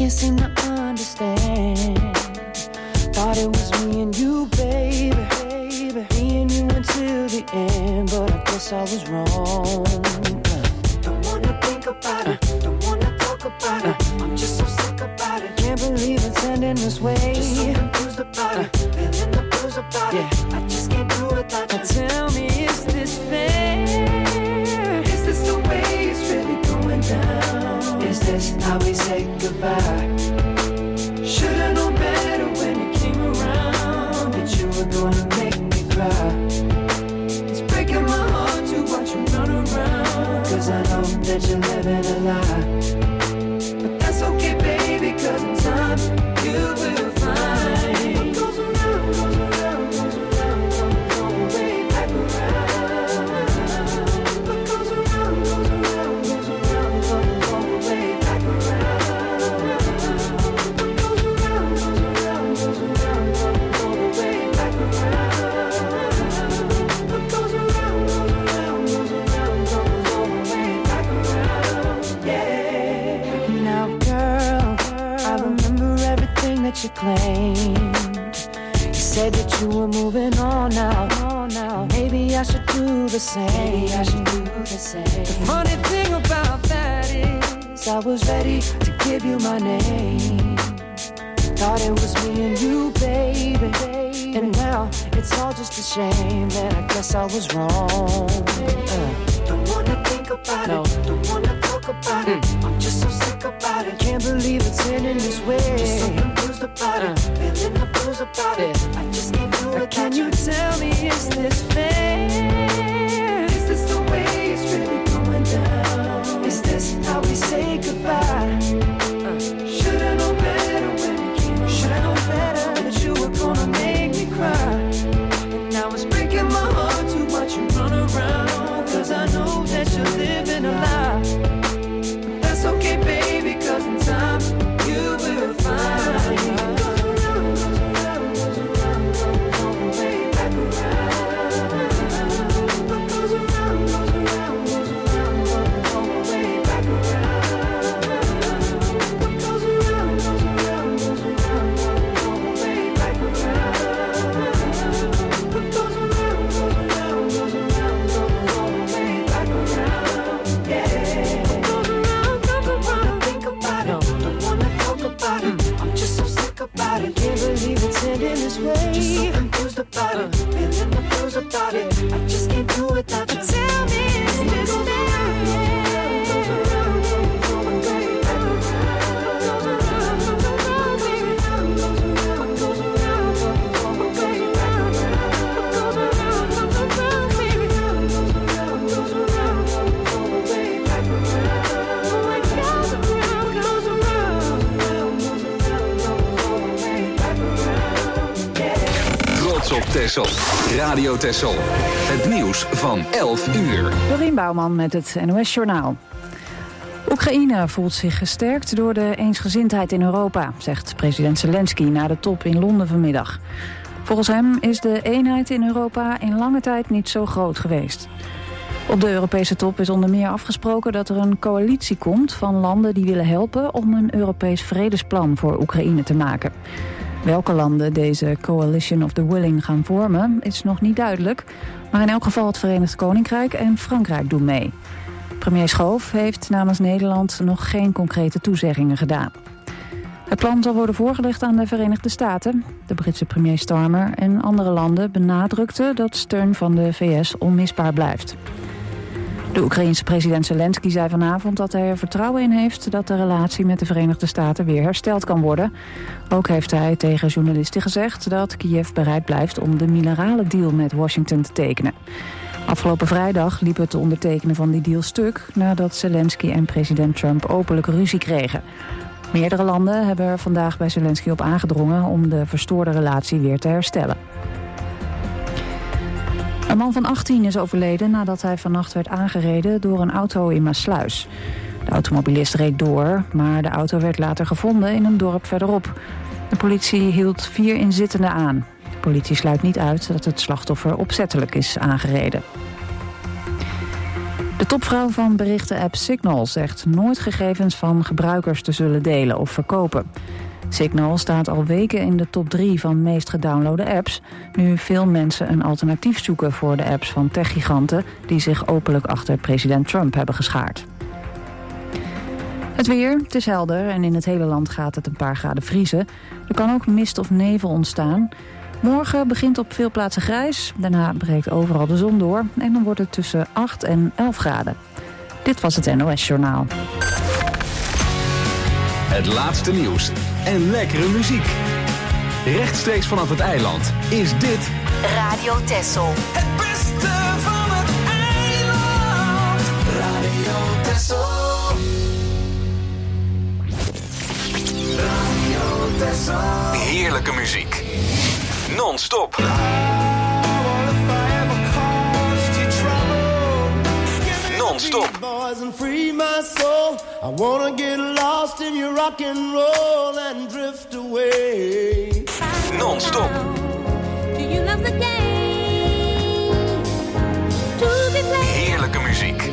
can't seem to understand. Thought it was me and you, baby. Me and you until the end, but I guess I was wrong. Don't wanna think about it, don't wanna talk about it. I'm just so sick about it. Can't believe it's ending this way. Just so confused about it, feeling the blues about it. I just can't do it without you. Tell me, is this fair? Is this the way it's really going down? Is this how we say goodbye? Should've known better when you came around, that you were gonna make me cry. It's breaking my heart to watch you run around, 'cause I know that you're living a lie. But that's okay, baby, 'cause in time you will find what goes around, goes around, goes around, comes way back around. What goes around, goes around, goes around, comes way back around. What goes around, goes around, goes around, comes way back around. What goes around, goes around, goes around, comes way back around. Yeah. Now, girl, I remember everything that you claimed. You said that you were moving on now. Maybe I should do the same. The funny thing about that is I was ready to give you my name. Thought it was me and you, baby. And now it's all just a shame, and I guess I was wrong. Don't wanna think about it, don't wanna talk about it. I'm just so sick about it. Can't believe it's ending this way. Just so confused about it, feeling the blues about it. I just can't do it. Can you tell me, is this fair? Is this the way it's really going down? Is this how we say goodbye? Should've known better when you came around. Should've known better that you were gonna make me cry. And now it's breaking my heart to watch you run around, 'cause I know that you're living a lie. But that's okay, baby, 'cause in time you will find what goes around, goes around, goes around, comes way back around. What goes around, goes around, goes around, comes way back around. What goes around, goes around, goes around, comes way back around. What goes around, goes around, goes around, comes way back around. Yeah. What goes around, comes around. Think about it, don't wanna talk about it. I'm just so sick about it. Can't believe it's ending this way. Just so confused about it, feeling the blues about it. I just can't do it without you. Tell me, is this fair? Goes around, comes way back around. Goes around, goes around, baby. Goes around, goes around, comes way back around. Goes around, comes around, baby. Goes around, goes around, comes way back around. Goes around, goes around, goes around, comes way back around. Yeah. Trots op Texel. Radio Texel. Het nieuws van 11 uur. Dorien Bouwman met het NOS Journaal. Oekraïne voelt zich gesterkt door de eensgezindheid in Europa, zegt president Zelensky na de top in Londen vanmiddag. Volgens hem is de eenheid in Europa in lange tijd niet zo groot geweest. Op de Europese top is onder meer afgesproken dat er een coalitie komt van landen die willen helpen om een Europees vredesplan voor Oekraïne te maken. Welke landen deze Coalition of the Willing gaan vormen is nog niet duidelijk, maar in elk geval het Verenigd Koninkrijk en Frankrijk doen mee. Premier Schoof heeft namens Nederland nog geen concrete toezeggingen gedaan. Het plan zal worden voorgelegd aan de Verenigde Staten. De Britse premier Starmer en andere landen benadrukten dat steun van de VS onmisbaar blijft. De Oekraïense president Zelensky zei vanavond dat hij er vertrouwen in heeft dat de relatie met de Verenigde Staten weer hersteld kan worden. Ook heeft hij tegen journalisten gezegd dat Kiev bereid blijft om de mineralendeal met Washington te tekenen. Afgelopen vrijdag liep het ondertekenen van die deal stuk nadat Zelensky en president Trump openlijk ruzie kregen. Meerdere landen hebben er vandaag bij Zelensky op aangedrongen om de verstoorde relatie weer te herstellen. Een man van 18 is overleden nadat hij vannacht werd aangereden door een auto in Maassluis. De automobilist reed door, maar de auto werd later gevonden in een dorp verderop. De politie hield 4 inzittenden aan. De politie sluit niet uit dat het slachtoffer opzettelijk is aangereden. De topvrouw van berichtenapp Signal zegt nooit gegevens van gebruikers te zullen delen of verkopen. Signal staat al weken in de top 3 van meest gedownloade apps, nu veel mensen een alternatief zoeken voor de apps van techgiganten die zich openlijk achter president Trump hebben geschaard. Het weer, het is helder en in het hele land gaat het een paar graden vriezen. Er kan ook mist of nevel ontstaan. Morgen begint op veel plaatsen grijs, daarna breekt overal de zon door en dan wordt het tussen 8 en 11 graden. Dit was het NOS Journaal. Het laatste nieuws en lekkere muziek. Rechtstreeks vanaf het eiland is dit Radio Texel. Het beste van het eiland. Radio Texel. Radio Texel. heerlijke muziek. Non-stop. Non-stop. I wanna get lost in your rock and roll and drift away. Non-stop. Do you love the game? To be played. Heerlijke muziek.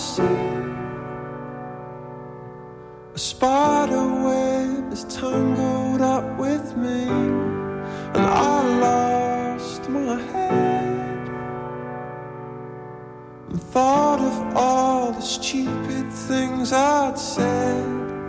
see. A spider web is tangled up with me, and I lost my head and thought of all the stupid things I'd said.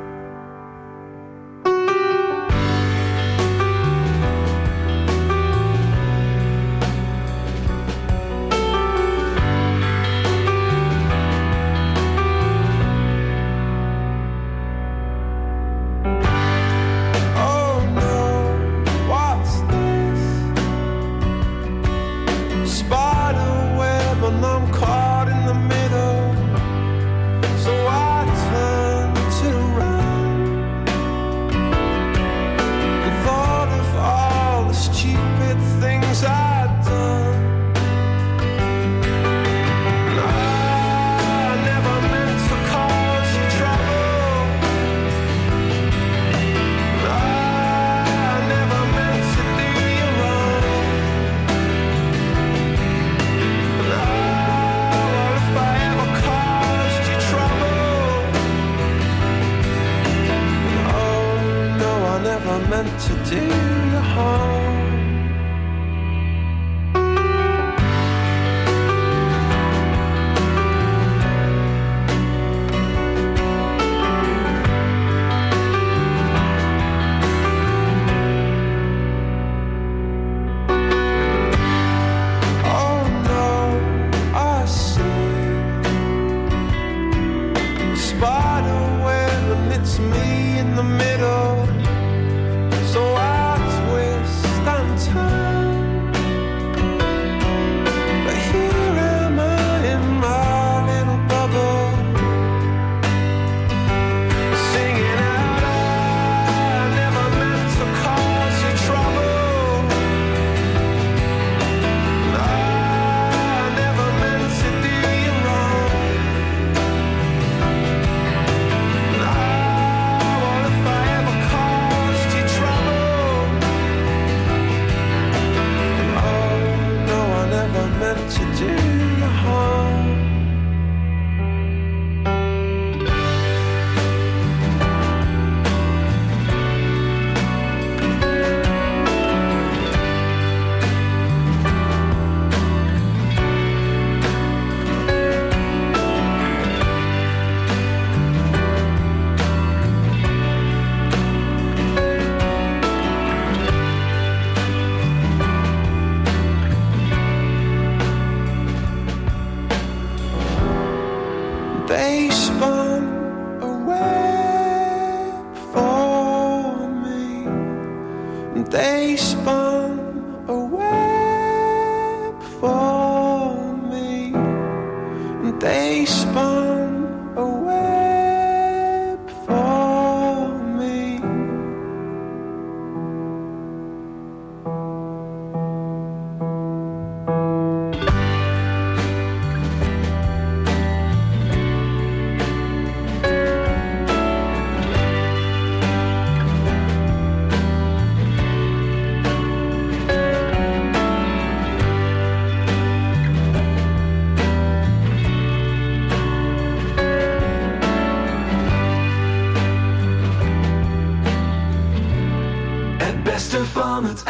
Van het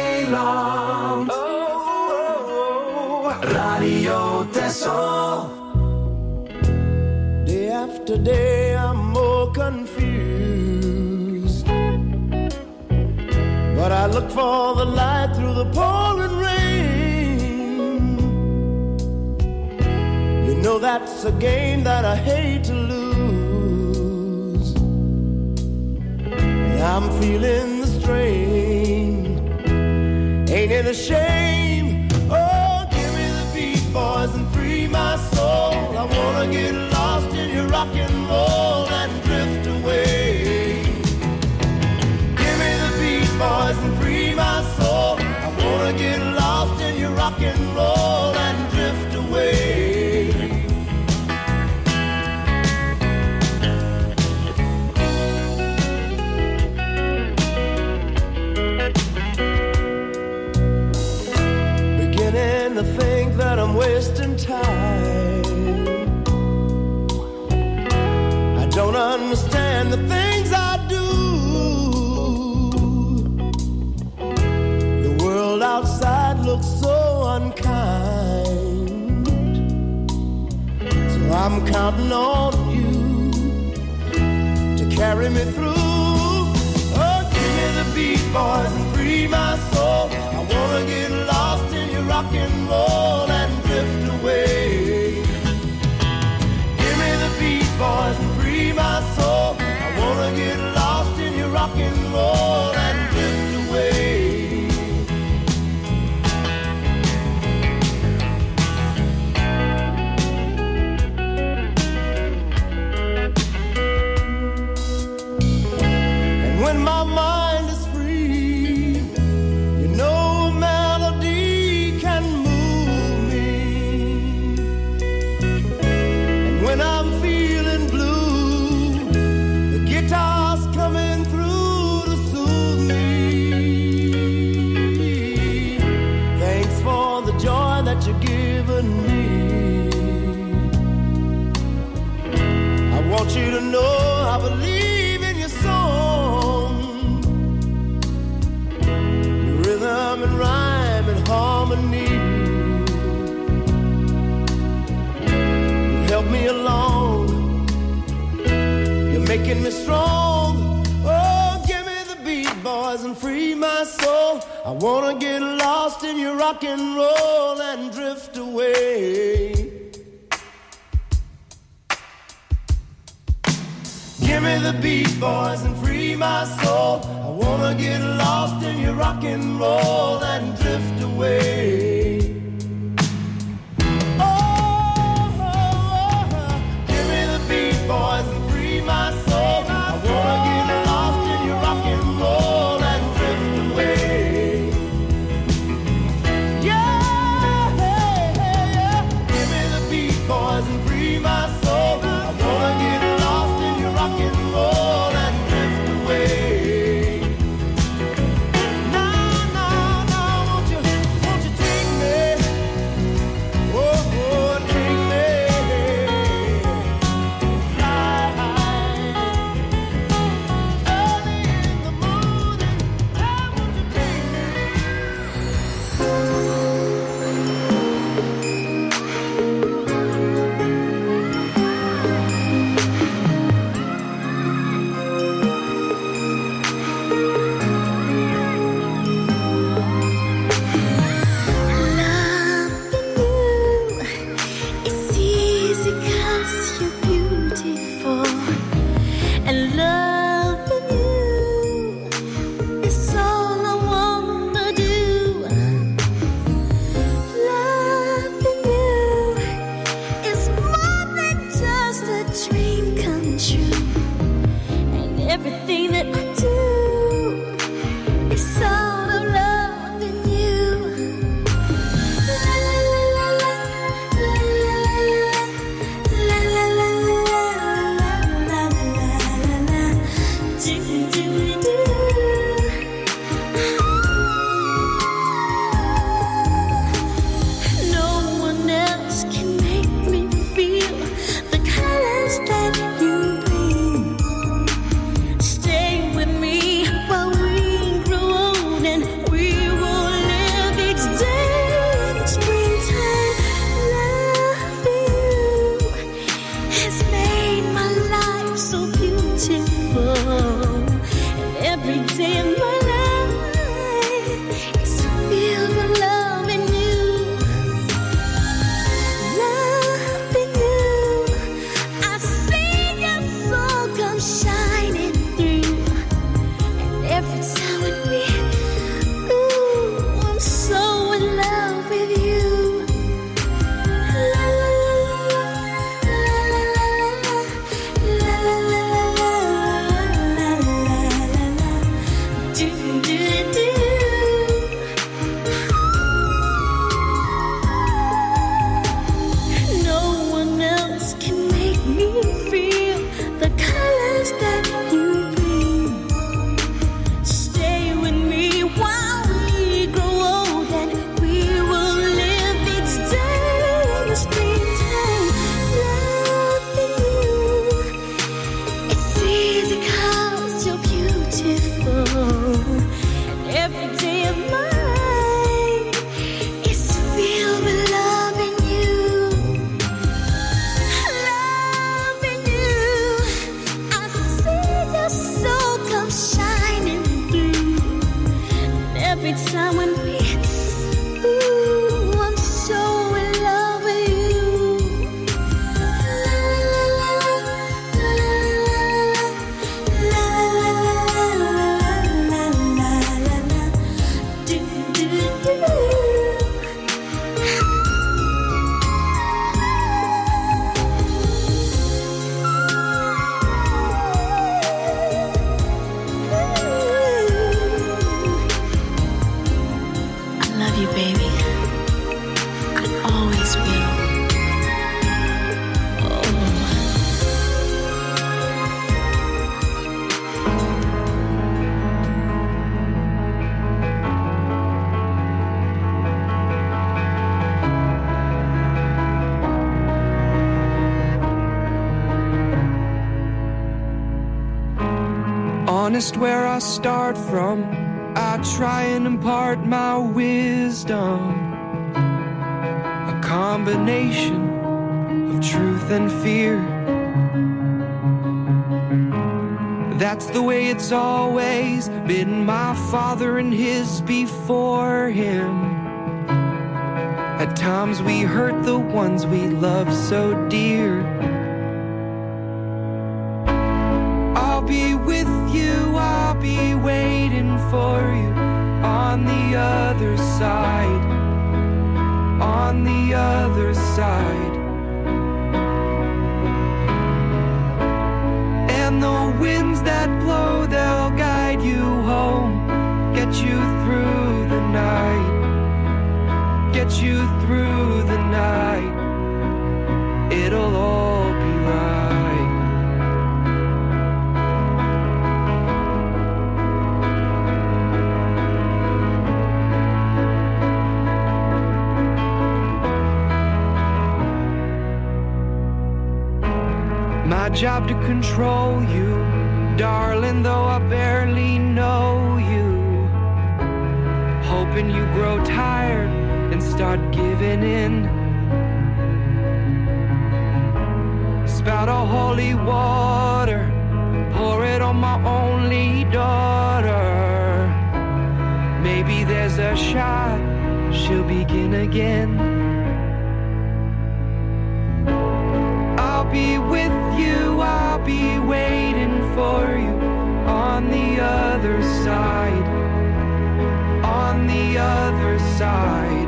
eiland. Radio Texel. Day after day I'm more confused, but I look for the light through the pouring rain. You know that's a game that I hate to lose, and I'm feeling the strain. Ain't it a shame? Oh, give me the beat, boys, and free my soul. I wanna get lost in your rock and roll and drift away. Give me the beat, boys, and free my soul. I wanna get lost in your rock and roll and drift away. Beginning to think that I'm wasting time, and the things I do. The world outside looks so unkind, so I'm counting on you to carry me through. Oh, give me the beat, boys, and free my soul. I wanna get lost in your rock and roll and drift away. Give me the beat, boys, and free my soul. I wanna get lost in your rock and roll and drift away. And when my mind is free, you know a melody can move me. And when I'm feeling blue, the guitar's coming through to soothe me. Thanks for the joy that you're giving me. I want you to know I believe in your song, your rhythm and rhyme and harmony. You help me along, you're making me strong. Oh, give me the beat, boys, and free my soul. I wanna get lost in your rock and roll and drift away. Give me the beat, boys, and free my soul. I wanna get lost in your rock and roll and drift away. Give me the beat, boys, and free my soul. I wanna get lost in your rock and roll and drift away. Yeah, give me the beat, boys, and free my soul. I wanna get lost in your rock and roll and drift away. Now, won't you take honest where I start from. I try and impart my wisdom, a combination of truth and fear. That's the way it's always been, my father and his before him. At times we hurt the ones we love so dear. I'll be with you, I'll be waiting for you on the other side, on the other side. And the winds that blow, they'll guide you home, get you through the night, get you through the night. It'll all be right. My job to control you, darling, though I barely know you. Hoping you grow tired and start giving in. Spout a holy water, pour it on my only daughter. Maybe there's a shot she'll begin again. I'll be with you, I'll be waiting for you on the other side, on the other side.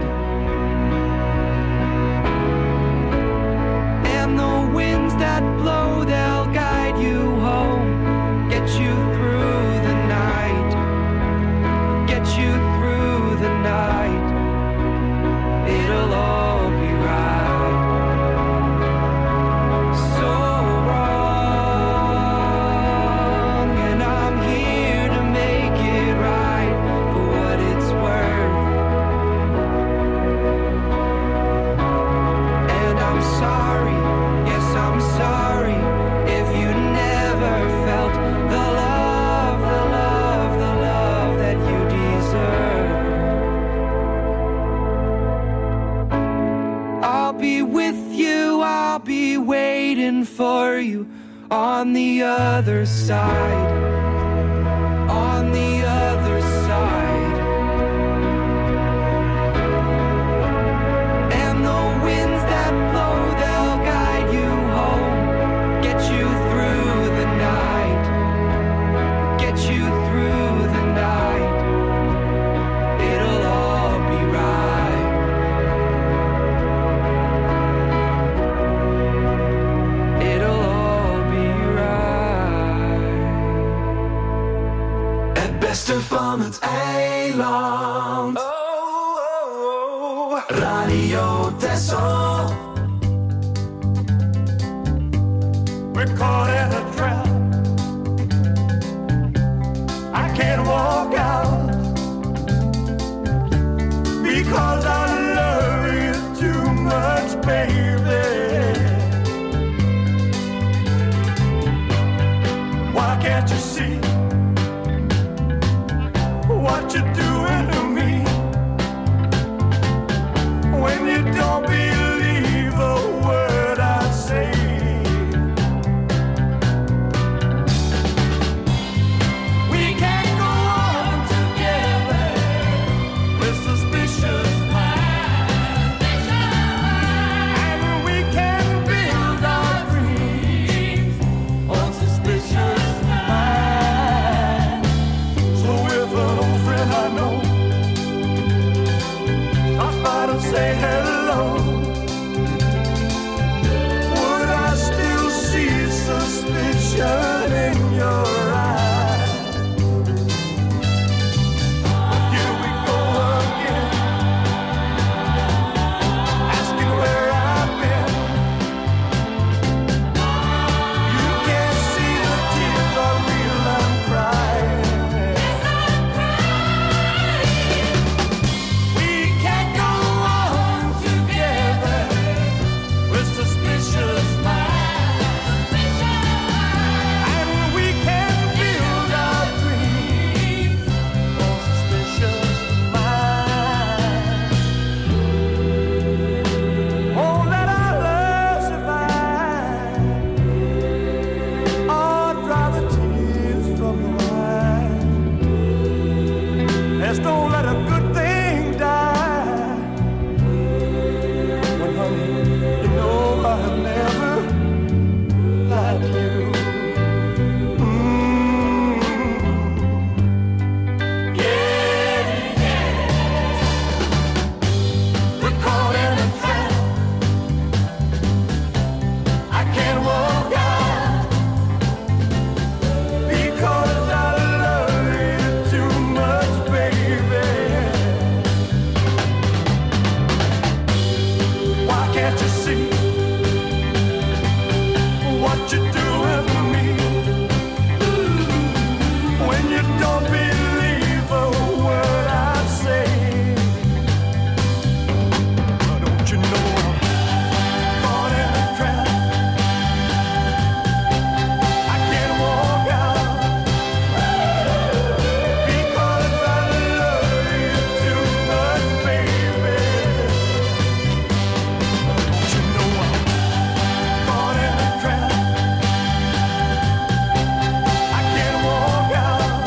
And the winds that blow, they'll guide you home, get you through the night, get you through the night. It'll all be right. So wrong, and I'm here to make it right for what it's worth. And I'm sorry, yes I'm sorry, if you never felt the love, the love, the love that you deserve. I'll be with you, I'll be waiting for you on the other side, on the other side. And the winds that blow, they'll guide you home, get you through the night, get you through the night. It'll all be right. It'll all be right. Het beste van het eiland. Radio Texel. We're caught in a trap. I can't walk out because I love you too much, baby. Why can't you see what you're doing to me? When you don't believe a word I say. We can't go on together with suspicious minds. And we can build our dreams on suspicious minds. see what you're doing to me. When you don't believe a word I say, don't you know I'm caught in a trap? I can't walk out because I love you too much, baby. Don't you know I'm caught in a trap? I can't walk out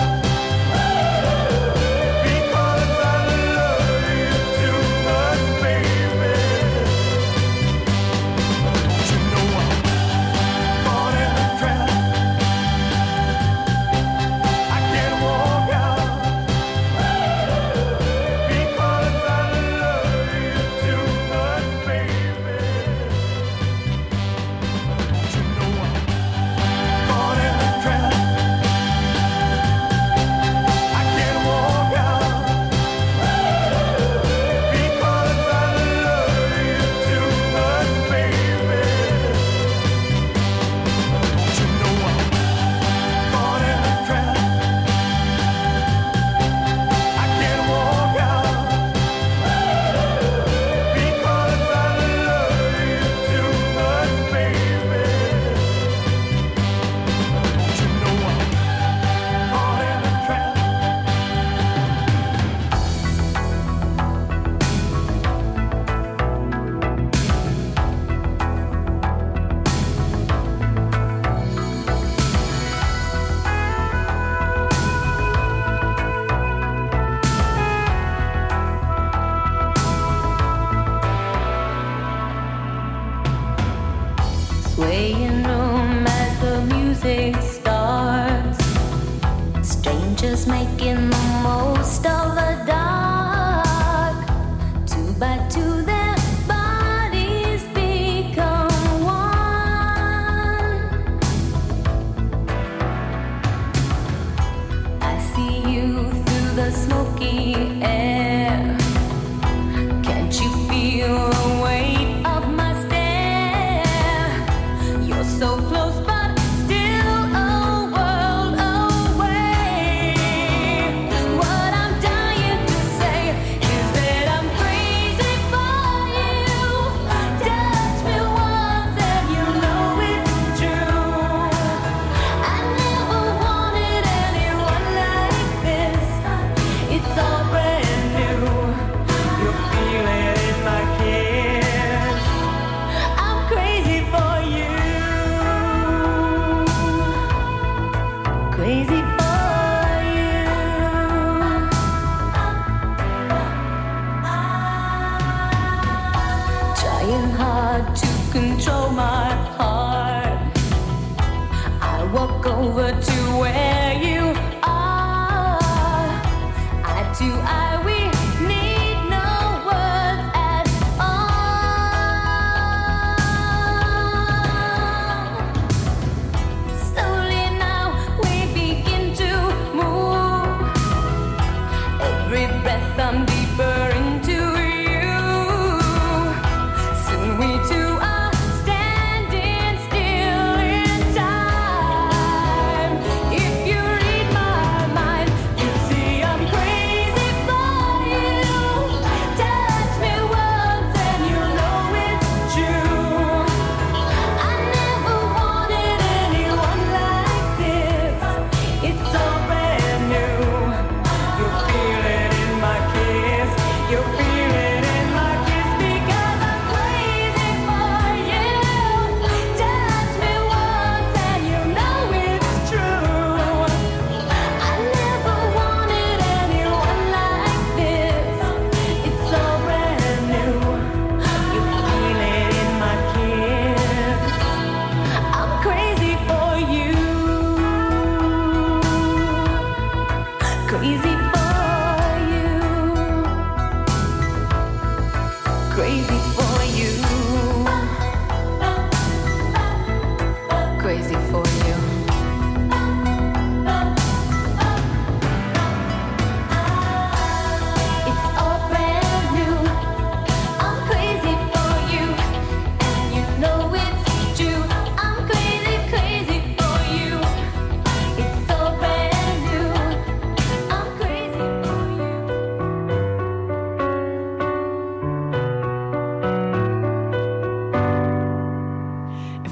because I love you too much, baby. Don't you know I'm caught in a trap? I can't walk out because I love you too much, baby. Don't you know I'm caught in a trap? I can't walk out because I love you too much, baby. Don't you know I'm caught in a trap? I can't walk out because I love you too much, baby. Don't you know I'm caught in a trap? Swaying room as the music starts. Strangers making the most of the dark. Two by two, their bodies become one. I see you through the smoky air. Can't you feel the weight of my stare? You're so close, but still a world away. What I'm dying to say is that I'm crazy for you. Touch me once and you know it's true. I never wanted anyone like this. It's all brand new. You feel it in my kiss. I'm crazy for you. Crazy for you. Trying hard to control my heart. I walk over to where you are. Eye to eye, we need no words at all. Slowly now we begin to move. Every breath I'm deeper into you. Soon we two are standing still in time. If you read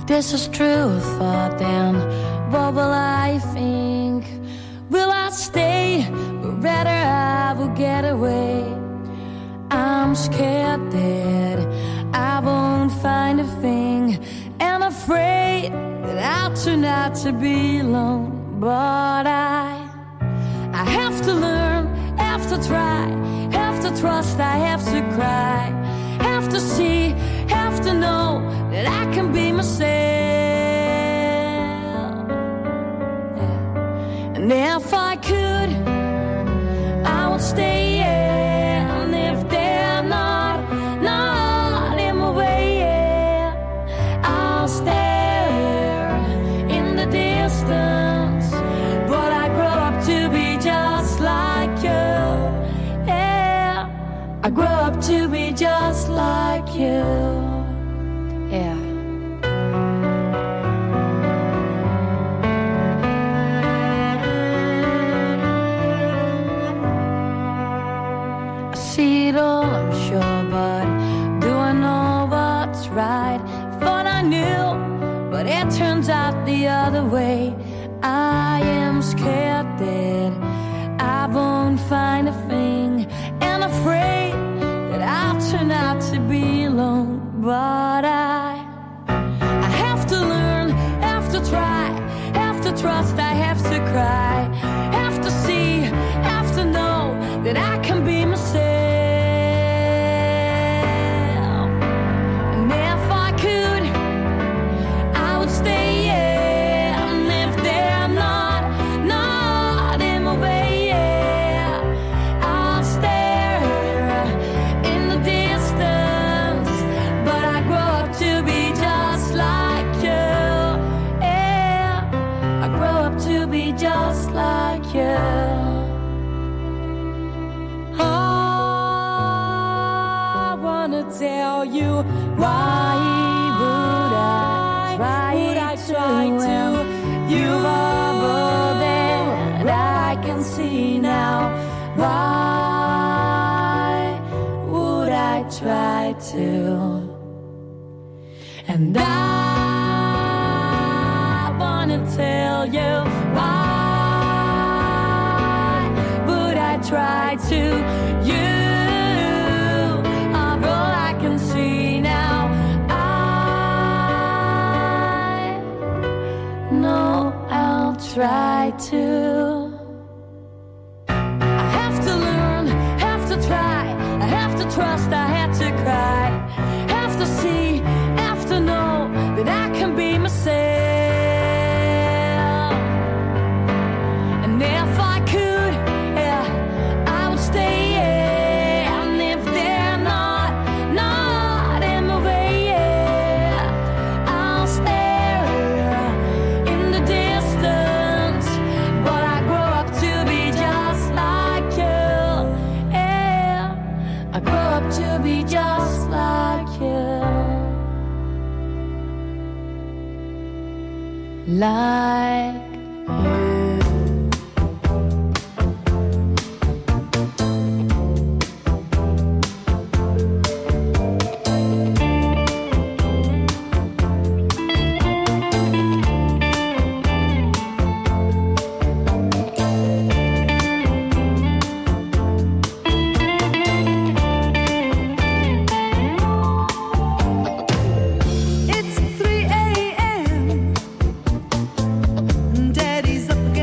this is true thought, then what will I think? Will I stay, or rather I will get away? I'm scared that I won't find a thing, and afraid that I'll turn out to be alone. But I have to learn, have to try, have to trust, I have to cry, have to see, have to know that I can be myself. Yeah. And if I could, I would stay, yeah. And if they're not in my way, yeah, I'll stare in the distance. But I grow up to be just like you, yeah. I grow up to be just like you, yeah. I see it all, I'm sure, but do I know what's right? Thought I knew, but it turns out the other way. I am scared that I won't find a thing, and afraid that I'll turn out to be alone. But I have to learn, have to try, have to trust, I have to cry, have to see, have to know that I can be myself. And if I could, I would stay, yeah. And if they're not in my way, yeah, I'll stare in the distance. But I grow up to be just like you, yeah. I grow up to be just like you. I wanna tell you, why would I try to? You are all that I can see now. Why would I try to? And I wanna tell you, why would I try to? You are all I can see now. I know I'll try to. I have to learn, have to try, I have to trust, I have to cry, have to see, have to know that I can be myself. And if I could, yeah, I would stay, yeah. And if they're not in my way, yeah, I'll stare in the distance. But I grow up to be just like you, yeah. I grow up to be just like you, like you. It's 3 a.m. Daddy's up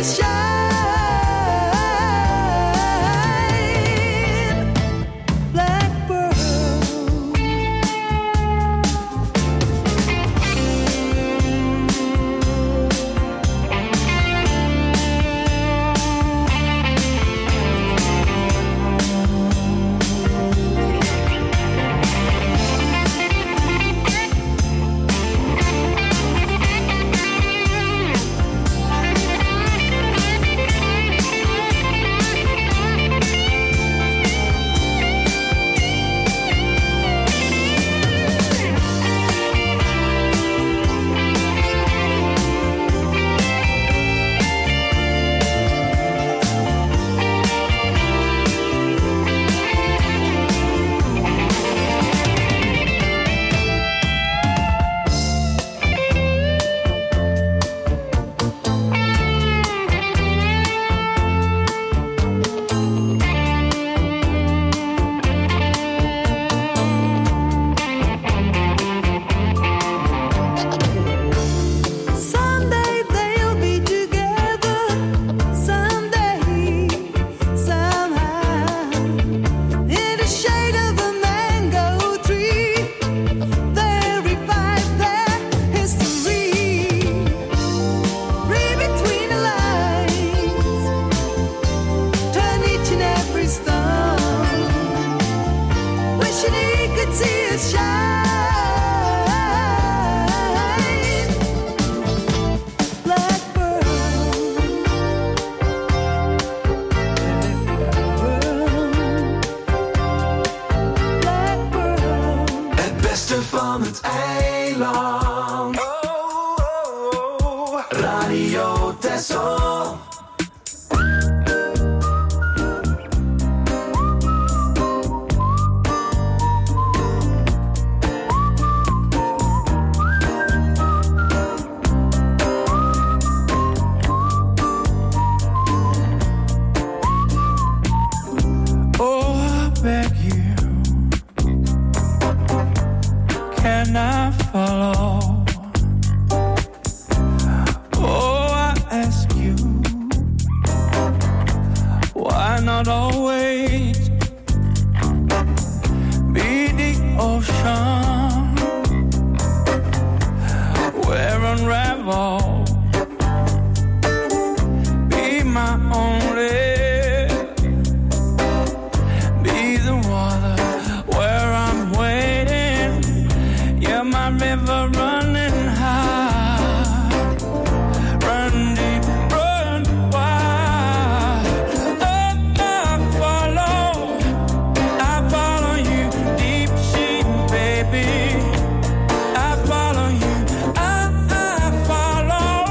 I follow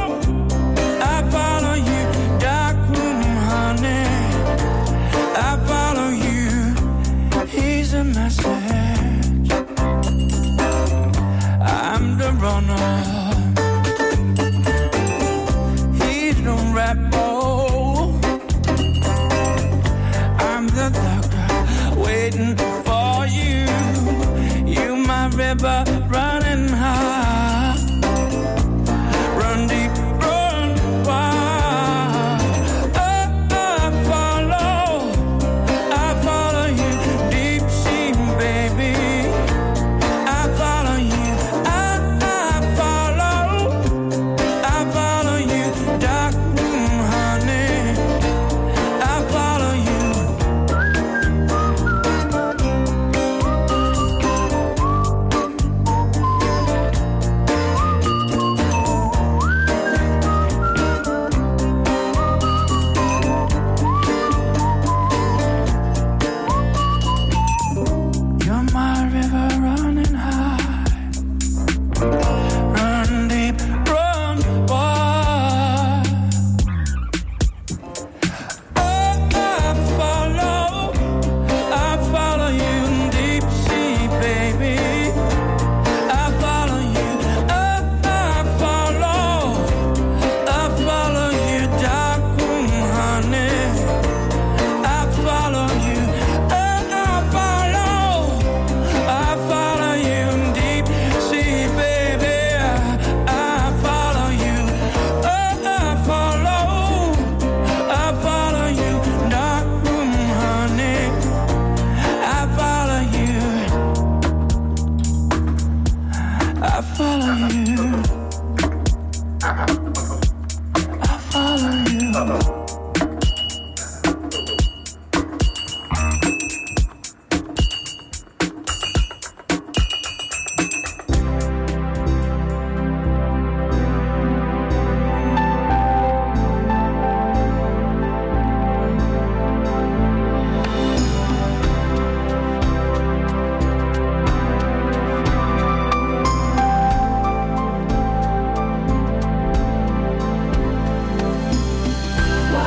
Why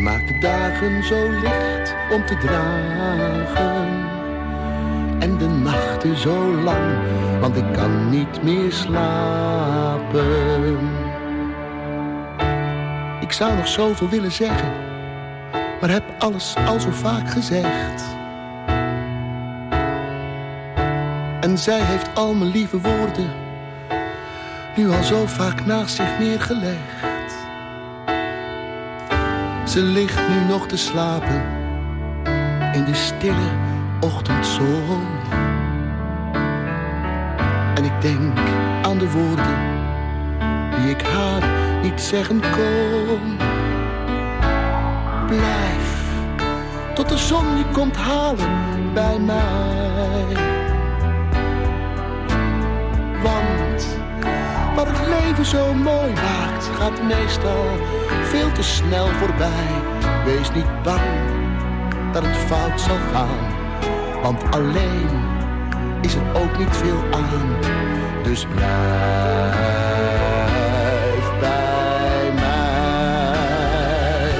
Je maakt de dagen zo licht om te dragen. En de nachten zo lang, want ik kan niet meer slapen. Ik zou nog zoveel willen zeggen, maar heb alles al zo vaak gezegd. En zij heeft al mijn lieve woorden nu al zo vaak naast zich neergelegd. Ze ligt nu nog te slapen in de stille ochtendzon. En ik denk aan de woorden die ik haar niet zeggen kon. Blijf tot de zon je komt halen bij mij. Want wat het leven zo mooi maakt, gaat meestal veel te snel voorbij. Wees niet bang dat het fout zal gaan, want alleen is er ook niet veel aan. Dus blijf bij mij.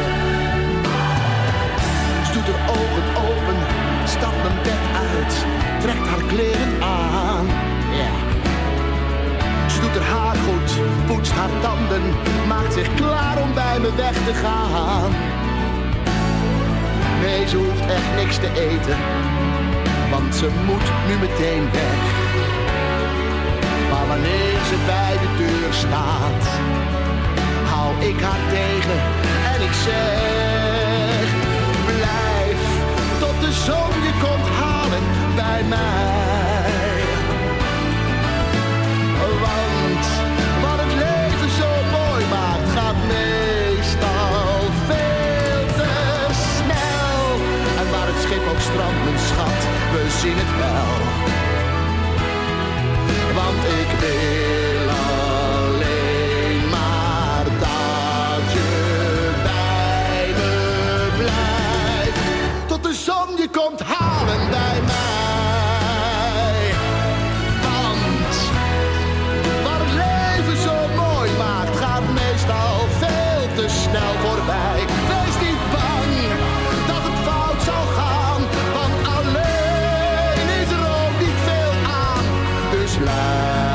Ze doet haar ogen open, stapt mijn bed uit, trekt haar kleren aan. Ze doet haar haar goed, poetst haar tanden, maakt zich klaar om bij me weg te gaan. Nee, ze hoeft echt niks te eten, want ze moet nu meteen weg. Maar wanneer ze bij de deur staat, hou ik haar tegen en ik zeg: blijf tot de zon je komt halen bij mij. Want wat het leven zo mooi maakt, gaat meestal veel te snel. En waar het schip ook strandt, mijn schat, we zien het wel. Want ik wil alleen maar dat je bij me blijft. Tot de zon je komt halen bij mij. Want wat het leven zo mooi maakt, gaat meestal veel te snel voorbij. Wees niet bang dat het fout zal gaan, want alleen is er ook niet veel aan. Dus blijf.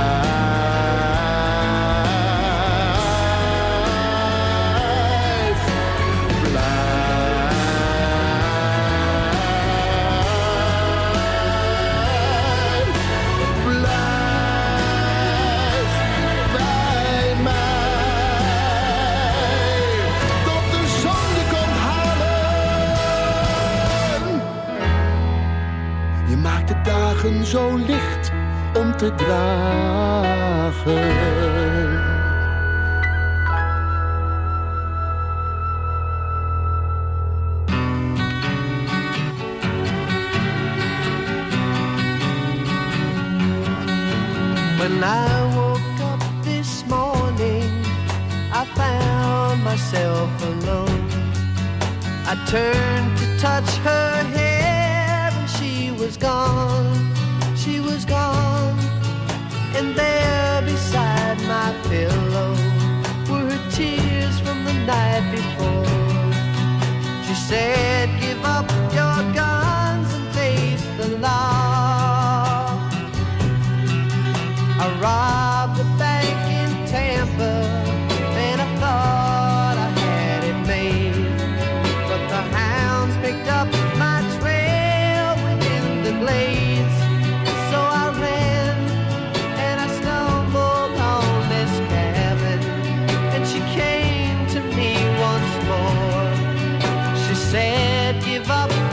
Zo licht om te dragen. When I woke up this morning, I found myself alone. I turned to touch her hair and she was gone. She was gone, and there beside my pillow were her tears from the night before. She said, give up your guns and face the law. I robbed a bank in Tampa, and I thought I had it made, but the hounds picked up my trail within the glades. Said, give up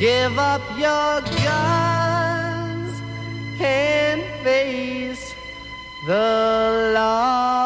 Give up your guns and face the law.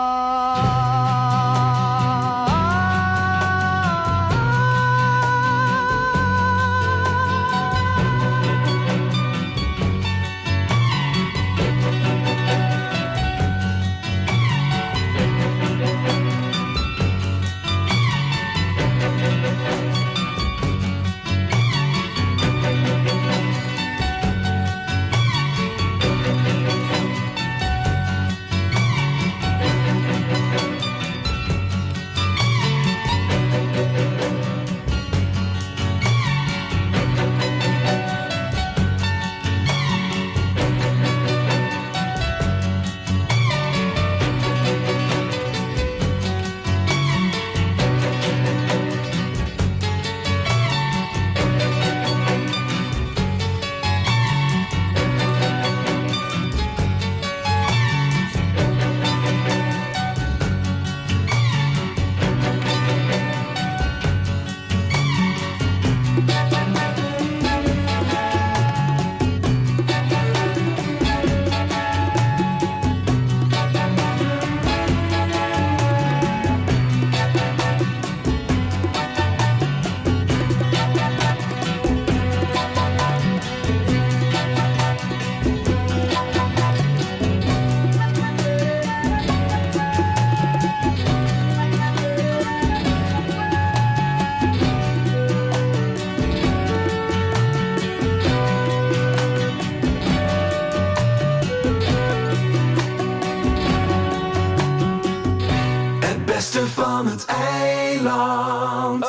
Van het eiland.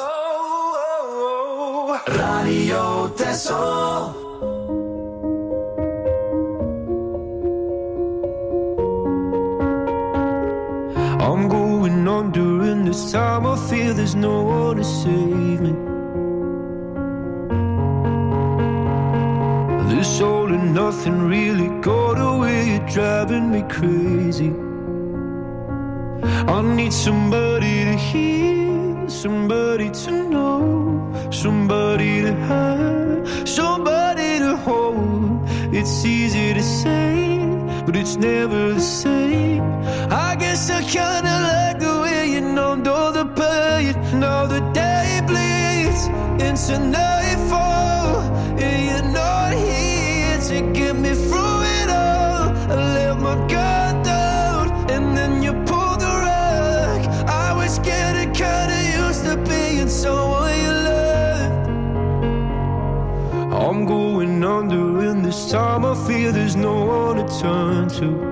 Radio Texel. I'm going on during this time. I feel there's no one to save me. This all and nothing really got away. You're driving me crazy. I need somebody to hear, somebody to know, somebody to have, somebody to hold. It's easy to say, but it's never the same. I guess I kinda like the way you numbed all the pain. Now the day bleeds into nightfall, and you're not here to get me through it all. I let my guard down, and then you pulled the rug. I was getting kinda used to being someone you loved. I'm going under, and this time I feel there's no one to turn to.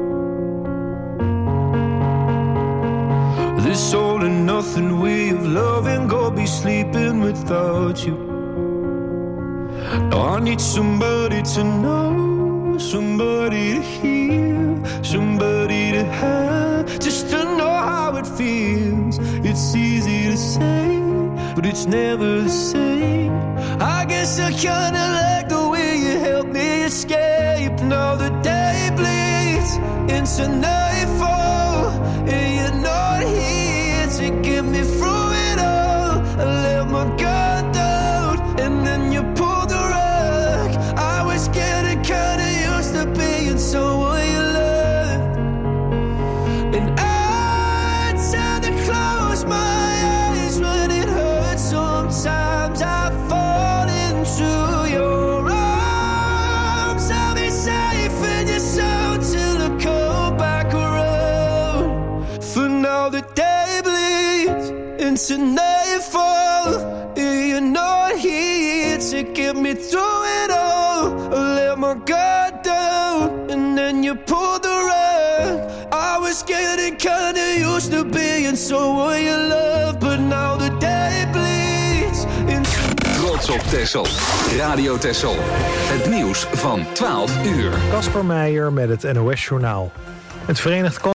This all and nothing way of loving, go be sleeping without you. Now I need somebody to know, somebody to hear, somebody to have, just to know how it feels. It's easy to say, but it's never the same. I guess I kinda like the way you help me escape. Now the day bleeds into nightfall, and you're not here to get me through it all. I let my guard down, and then you pulled the rug. I was getting kinda used to being someone you loved, and I tend to close my eyes when it hurts. Sometimes I fall into your arms. I'll be safe in your soul till I come back around. For now the day bleeds into nightfall, and you're not here to get me through it all. I let my guard down, and then you pulled the rug. I was getting kinda used to being someone you love, but now the day bleeds into... Trots op Texel. Radio Texel. Het nieuws van 12 uur. Kasper Meijer met het NOS Journaal. Het Verenigd